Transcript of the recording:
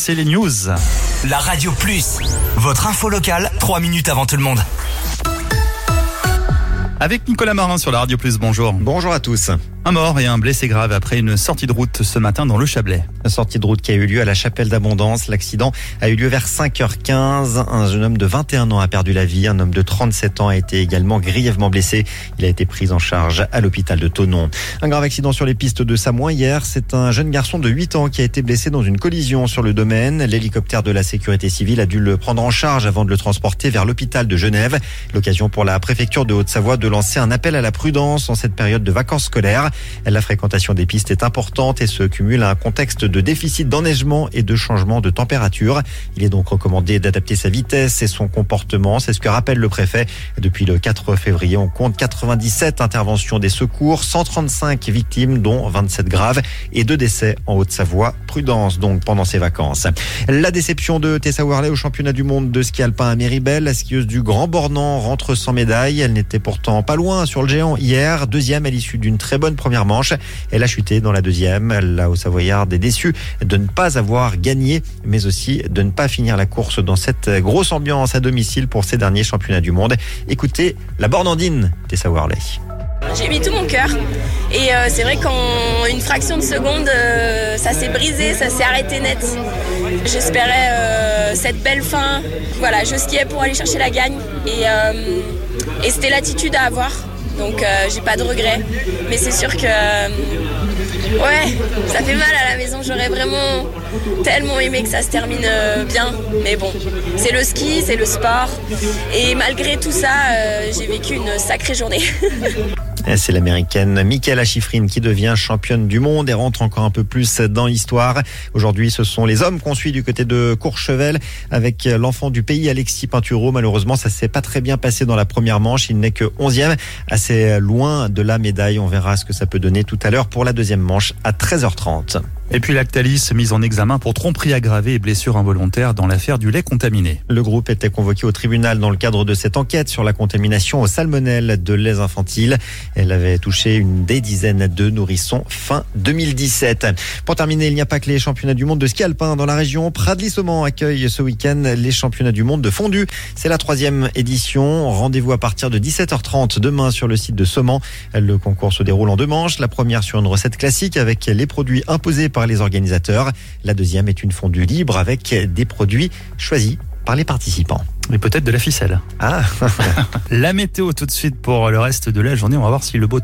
c'est les news. La Radio Plus, votre info locale, 3 minutes avant tout le monde. Avec Nicolas Marin sur la Radio Plus, bonjour. Bonjour à tous. Un mort et un blessé grave après une sortie de route ce matin dans le Chablais. La sortie de route qui a eu lieu à la Chapelle d'Abondance. L'accident a eu lieu vers 5h15. Un jeune homme de 21 ans a perdu la vie. Un homme de 37 ans a été également grièvement blessé. Il a été pris en charge à l'hôpital de Thonon. Un grave accident sur les pistes de Samoin hier. C'est un jeune garçon de 8 ans qui a été blessé dans une collision sur le domaine. L'hélicoptère de la sécurité civile a dû le prendre en charge avant de le transporter vers l'hôpital de Genève. L'occasion pour la préfecture de Haute-Savoie de lancer un appel à la prudence en cette période de vacances scolaires. La fréquentation des pistes est importante et se cumule à un contexte de déficit d'enneigement et de changement de température. Il est donc recommandé d'adapter sa vitesse et son comportement. C'est ce que rappelle le préfet. Depuis le 4 février, on compte 97 interventions des secours, 135 victimes, dont 27 graves et 2 décès en Haute-Savoie. Prudence donc pendant ces vacances. La déception de Tessa Worley au championnat du monde de ski alpin à Méribel. La skieuse du Grand Bornand rentre sans médaille. Elle n'était pourtant pas loin sur le géant hier. Deuxième à l'issue d'une très bonne première manche. Elle a chuté dans la deuxième. La Haut-Savoyarde est déçue de ne pas avoir gagné, mais aussi de ne pas finir la course dans cette grosse ambiance à domicile pour ces derniers championnats du monde. Écoutez la Bornandine Tessa Worley. J'ai mis tout mon cœur et c'est vrai qu'en une fraction de seconde, ça s'est brisé, ça s'est arrêté net. J'espérais cette belle fin. Voilà, je skiais pour aller chercher la gagne et c'était l'attitude à avoir. Donc j'ai pas de regrets, mais c'est sûr que ça fait mal à la maison. J'aurais vraiment tellement aimé que ça se termine bien, mais bon, c'est le ski, c'est le sport, et malgré tout ça, j'ai vécu une sacrée journée. C'est l'américaine Mikaela Shiffrin qui devient championne du monde et rentre encore un peu plus dans l'histoire. Aujourd'hui, ce sont les hommes qu'on suit du côté de Courchevel avec l'enfant du pays, Alexis Pinturo. Malheureusement, ça s'est pas très bien passé dans la première manche. Il n'est que 11e, assez loin de la médaille. On verra ce que ça peut donner tout à l'heure pour la deuxième manche à 13h30. Et puis Lactalis, mise en examen pour tromperie aggravée et blessure involontaire dans l'affaire du lait contaminé. Le groupe était convoqué au tribunal dans le cadre de cette enquête sur la contamination au salmonelle de lait infantile. Elle avait touché des dizaines de nourrissons fin 2017. Pour terminer, il n'y a pas que les championnats du monde de ski alpin dans la région. Pradly-Saumont accueille ce week-end les championnats du monde de fondu. C'est la 3e édition. Rendez-vous à partir de 17h30 demain sur le site de Saumont. Le concours se déroule en 2 manches. La première sur une recette classique avec les produits imposés par les organisateurs. La deuxième est une fondue libre avec des produits choisis par les participants. Et peut-être de la ficelle. Ah. La météo tout de suite pour le reste de la journée. On va voir si le beau